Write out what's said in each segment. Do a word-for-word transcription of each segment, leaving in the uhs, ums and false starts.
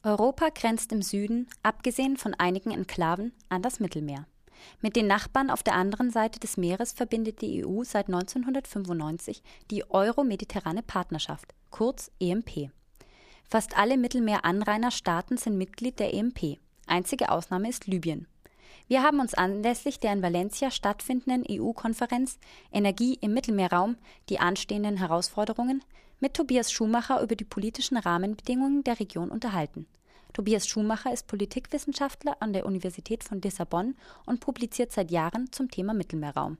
Europa grenzt im Süden, abgesehen von einigen Enklaven, an das Mittelmeer. Mit den Nachbarn auf der anderen Seite des Meeres verbindet die E U seit neunzehnhundertfünfundneunzig die Euro-Mediterrane Partnerschaft, kurz E M P. Fast alle Mittelmeeranrainerstaaten sind Mitglied der E M P. Einzige Ausnahme ist Libyen. Wir haben uns anlässlich der in Valencia stattfindenden E U-Konferenz Energie im Mittelmeerraum, die anstehenden Herausforderungen, mit Tobias Schumacher über die politischen Rahmenbedingungen der Region unterhalten. Tobias Schumacher ist Politikwissenschaftler an der Universität von Lissabon und publiziert seit Jahren zum Thema Mittelmeerraum.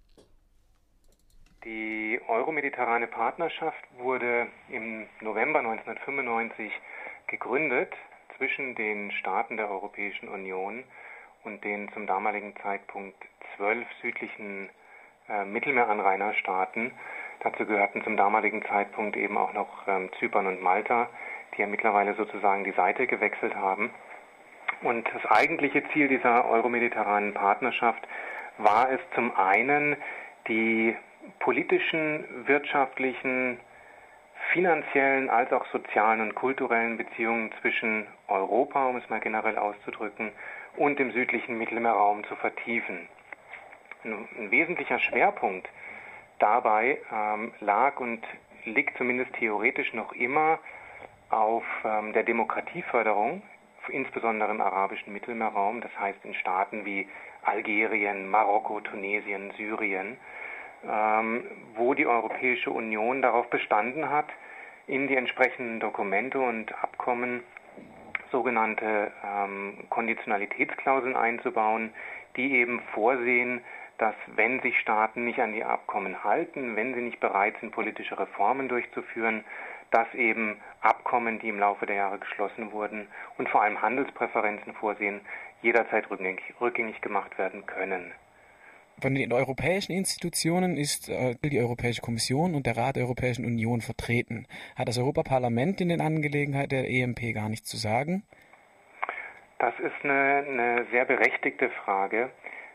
Die Euro-Mediterrane Partnerschaft wurde im November neunzehnhundertfünfundneunzig gegründet zwischen den Staaten der Europäischen Union und den zum damaligen Zeitpunkt zwölf südlichen äh, Mittelmeeranrainerstaaten. Dazu gehörten zum damaligen Zeitpunkt eben auch noch ähm, Zypern und Malta, die ja mittlerweile sozusagen die Seite gewechselt haben. Und das eigentliche Ziel dieser Euro-Mediterranen Partnerschaft war es zum einen, die politischen, wirtschaftlichen, finanziellen als auch sozialen und kulturellen Beziehungen zwischen Europa, um es mal generell auszudrücken, und dem südlichen Mittelmeerraum zu vertiefen. Ein, ein wesentlicher Schwerpunkt dabei ähm, lag und liegt zumindest theoretisch noch immer auf ähm, der Demokratieförderung, insbesondere im arabischen Mittelmeerraum, das heißt in Staaten wie Algerien, Marokko, Tunesien, Syrien, ähm, wo die Europäische Union darauf bestanden hat, in die entsprechenden Dokumente und Abkommen sogenannte ähm, Konditionalitätsklauseln einzubauen, die eben vorsehen, dass wenn sich Staaten nicht an die Abkommen halten, wenn sie nicht bereit sind, politische Reformen durchzuführen, dass eben Abkommen, die im Laufe der Jahre geschlossen wurden und vor allem Handelspräferenzen vorsehen, jederzeit rückgängig, rückgängig gemacht werden können. Von den europäischen Institutionen ist äh, die Europäische Kommission und der Rat der Europäischen Union vertreten. Hat das Europaparlament in den Angelegenheiten der E M P gar nichts zu sagen? Das ist eine, eine sehr berechtigte Frage.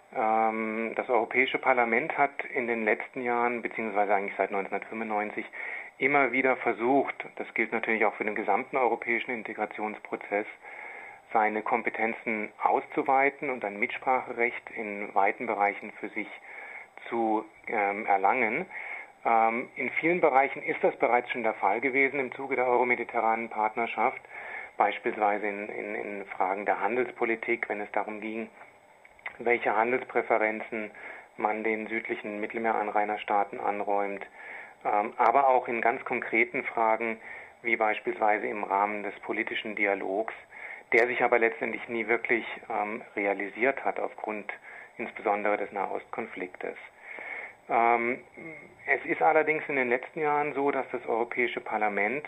Ähm, das Europäische Parlament hat in den letzten Jahren, beziehungsweise eigentlich seit neunzehnhundertfünfundneunzig, immer wieder versucht, das gilt natürlich auch für den gesamten europäischen Integrationsprozess, seine Kompetenzen auszuweiten und ein Mitspracherecht in weiten Bereichen für sich zu ähm, erlangen. Ähm, in vielen Bereichen ist das bereits schon der Fall gewesen im Zuge der Euro-Mediterranen Partnerschaft, beispielsweise in, in, in Fragen der Handelspolitik, wenn es darum ging, welche Handelspräferenzen man den südlichen Mittelmeeranrainerstaaten anräumt, ähm, aber auch in ganz konkreten Fragen, wie beispielsweise im Rahmen des politischen Dialogs, der sich aber letztendlich nie wirklich ähm, realisiert hat aufgrund insbesondere des Nahostkonfliktes. Ähm, es ist allerdings in den letzten Jahren so, dass das Europäische Parlament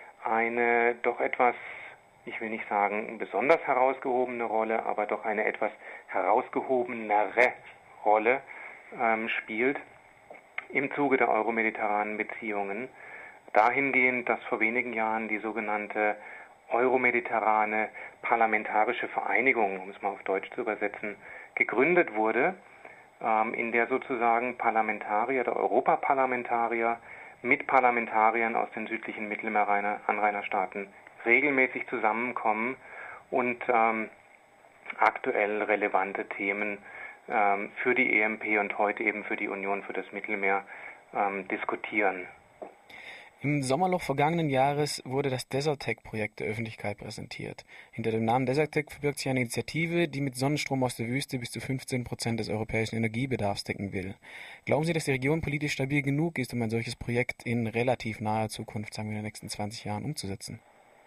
eine doch etwas, ich will nicht sagen besonders herausgehobene Rolle, aber doch eine etwas herausgehobenere Rolle ähm, spielt im Zuge der euromediterranen Beziehungen. Dahingehend, dass vor wenigen Jahren die sogenannte Euromediterrane Parlamentarische Vereinigung, um es mal auf Deutsch zu übersetzen, gegründet wurde, ähm, in der sozusagen Parlamentarier, der Europaparlamentarier mit Parlamentariern aus den südlichen Mittelmeeranrainerstaaten regelmäßig zusammenkommen und ähm, aktuell relevante Themen ähm, für die E M P und heute eben für die Union für das Mittelmeer ähm, diskutieren. Im Sommerloch vergangenen Jahres wurde das Desertec-Projekt der Öffentlichkeit präsentiert. Hinter dem Namen Desertec verbirgt sich eine Initiative, die mit Sonnenstrom aus der Wüste bis zu fünfzehn Prozent des europäischen Energiebedarfs decken will. Glauben Sie, dass die Region politisch stabil genug ist, um ein solches Projekt in relativ naher Zukunft, sagen wir in den nächsten zwanzig Jahren, umzusetzen?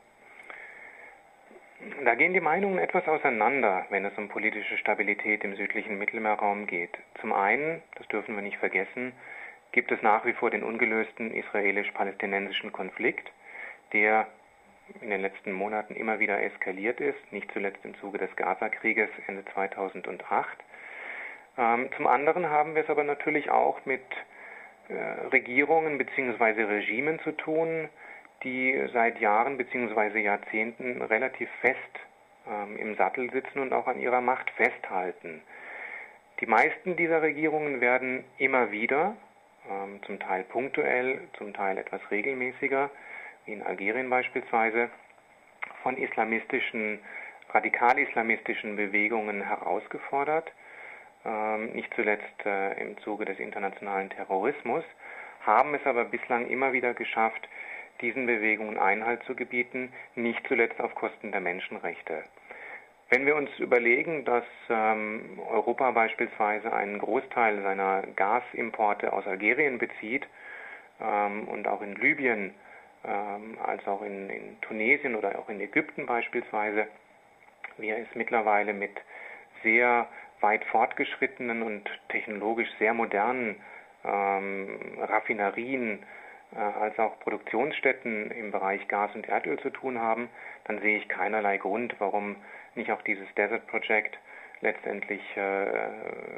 Da gehen die Meinungen etwas auseinander, wenn es um politische Stabilität im südlichen Mittelmeerraum geht. Zum einen, das dürfen wir nicht vergessen, gibt es nach wie vor den ungelösten israelisch-palästinensischen Konflikt, der in den letzten Monaten immer wieder eskaliert ist, nicht zuletzt im Zuge des Gaza-Krieges Ende zweitausendacht. Ähm, zum anderen haben wir es aber natürlich auch mit äh, Regierungen bzw. Regimen zu tun, die seit Jahren bzw. Jahrzehnten relativ fest ähm, im Sattel sitzen und auch an ihrer Macht festhalten. Die meisten dieser Regierungen werden immer wieder, ähm, zum Teil punktuell, zum Teil etwas regelmäßiger, wie in Algerien beispielsweise, von islamistischen, radikal-islamistischen Bewegungen herausgefordert, ähm, nicht zuletzt äh, im Zuge des internationalen Terrorismus, haben es aber bislang immer wieder geschafft, diesen Bewegungen Einhalt zu gebieten, nicht zuletzt auf Kosten der Menschenrechte. Wenn wir uns überlegen, dass ähm, Europa beispielsweise einen Großteil seiner Gasimporte aus Algerien bezieht ähm, und auch in Libyen, ähm, als auch in, in Tunesien oder auch in Ägypten beispielsweise, wir es mittlerweile mit sehr weit fortgeschrittenen und technologisch sehr modernen ähm, Raffinerien äh, als auch Produktionsstätten im Bereich Gas und Erdöl zu tun haben, dann sehe ich keinerlei Grund, warum nicht auch dieses Desert Project letztendlich äh,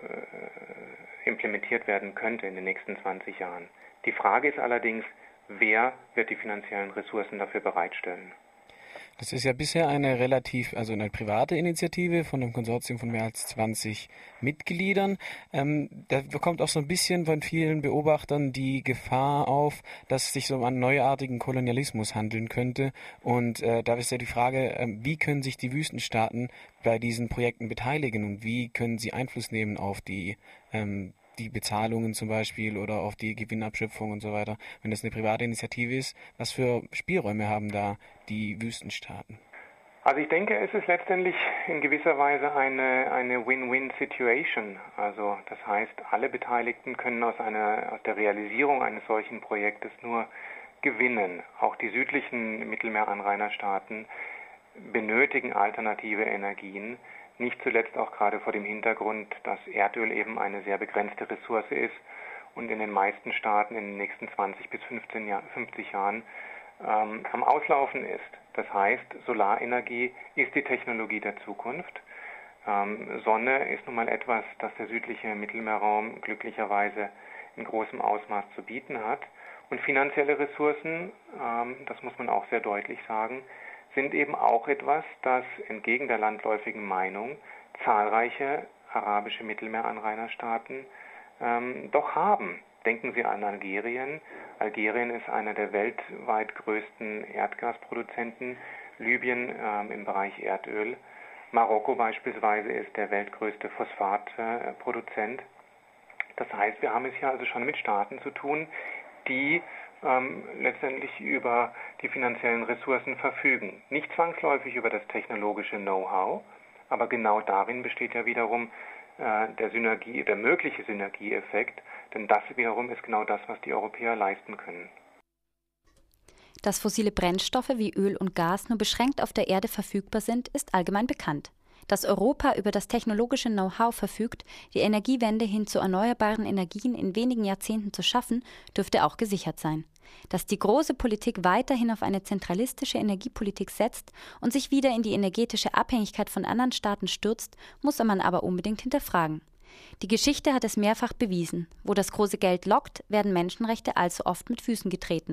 implementiert werden könnte in den nächsten zwanzig Jahren. Die Frage ist allerdings, wer wird die finanziellen Ressourcen dafür bereitstellen? Das ist ja bisher eine relativ, also eine private Initiative von einem Konsortium von mehr als zwanzig Mitgliedern. Ähm, da kommt auch so ein bisschen von vielen Beobachtern die Gefahr auf, dass es sich so um einen neuartigen Kolonialismus handeln könnte. Und äh, da ist ja die Frage, äh, wie können sich die Wüstenstaaten bei diesen Projekten beteiligen und wie können sie Einfluss nehmen auf die ähm, die Bezahlungen zum Beispiel oder auf die Gewinnabschöpfung und so weiter, wenn das eine private Initiative ist, was für Spielräume haben da die Wüstenstaaten? Also ich denke, es ist letztendlich in gewisser Weise eine, eine Win-Win-Situation. Also das heißt, alle Beteiligten können aus, einer, aus der Realisierung eines solchen Projektes nur gewinnen. Auch die südlichen Mittelmeeranrainerstaaten benötigen alternative Energien, nicht zuletzt auch gerade vor dem Hintergrund, dass Erdöl eben eine sehr begrenzte Ressource ist und in den meisten Staaten in den nächsten zwanzig bis fünfzehn Jahr, fünfzig Jahren ähm, am Auslaufen ist. Das heißt, Solarenergie ist die Technologie der Zukunft. Ähm, Sonne ist nun mal etwas, das der südliche Mittelmeerraum glücklicherweise in großem Ausmaß zu bieten hat. Und finanzielle Ressourcen, ähm, das muss man auch sehr deutlich sagen, sind eben auch etwas, das entgegen der landläufigen Meinung zahlreiche arabische Mittelmeeranrainerstaaten ähm, doch haben. Denken Sie an Algerien. Algerien ist einer der weltweit größten Erdgasproduzenten, Libyen ähm, im Bereich Erdöl. Marokko beispielsweise ist der weltgrößte Phosphatproduzent. Das heißt, wir haben es hier also schon mit Staaten zu tun, die ähm, letztendlich über die finanziellen Ressourcen verfügen. Nicht zwangsläufig über das technologische Know-how, aber genau darin besteht ja wiederum äh, der Synergie, der mögliche Synergieeffekt, denn das wiederum ist genau das, was die Europäer leisten können. Dass fossile Brennstoffe wie Öl und Gas nur beschränkt auf der Erde verfügbar sind, ist allgemein bekannt. Dass Europa über das technologische Know-how verfügt, die Energiewende hin zu erneuerbaren Energien in wenigen Jahrzehnten zu schaffen, dürfte auch gesichert sein. Dass die große Politik weiterhin auf eine zentralistische Energiepolitik setzt und sich wieder in die energetische Abhängigkeit von anderen Staaten stürzt, muss man aber unbedingt hinterfragen. Die Geschichte hat es mehrfach bewiesen. Wo das große Geld lockt, werden Menschenrechte allzu oft mit Füßen getreten.